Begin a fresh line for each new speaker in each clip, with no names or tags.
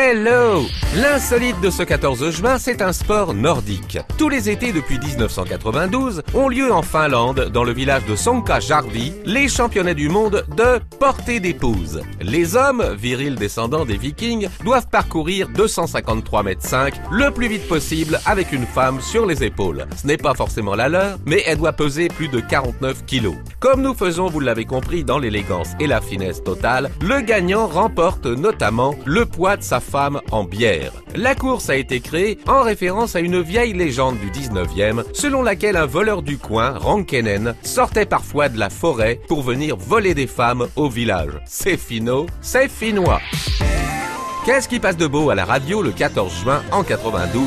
Hello! L'insolite de ce 14 juin, c'est un sport nordique. Tous les étés depuis 1992 ont lieu en Finlande, dans le village de Sonkajärvi, les championnats du monde de portée d'épouse. Les hommes, virils descendants des Vikings, doivent parcourir 253,5 mètres le plus vite possible avec une femme sur les épaules. Ce n'est pas forcément la leur, mais elle doit peser plus de 49 kilos. Comme nous faisons, vous l'avez compris, dans l'élégance et la finesse totale, le gagnant remporte notamment le poids de sa femme en bière. La course a été créée en référence à une vieille légende du 19e, selon laquelle un voleur du coin, Rankenen, sortait parfois de la forêt pour venir voler des femmes au village. C'est finot, c'est finnois. Qu'est-ce qui passe de beau à la radio le 14 juin en 92?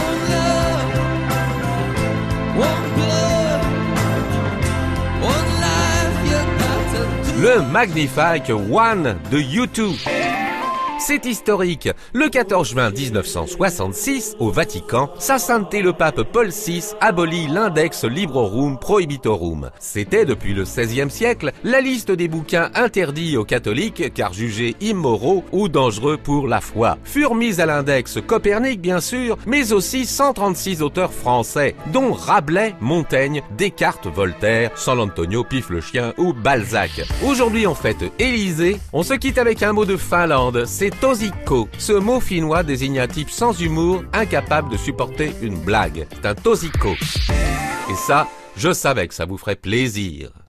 Le Magnifique One de U2. C'est historique. Le 14 juin 1966, au Vatican, Sa Sainteté le pape Paul VI abolit l'index Librorum Prohibitorum. C'était, depuis le XVIe siècle, la liste des bouquins interdits aux catholiques car jugés immoraux ou dangereux pour la foi. Furent mis à l'index Copernic, bien sûr, mais aussi 136 auteurs français, dont Rabelais, Montaigne, Descartes, Voltaire, San Antonio, Pif le chien ou Balzac. Aujourd'hui, on fête Élysée. On se quitte avec un mot de Finlande, c'est tosikko. Ce mot finnois désigne un type sans humour, incapable de supporter une blague. C'est un tosikko. Et ça, je savais que ça vous ferait plaisir.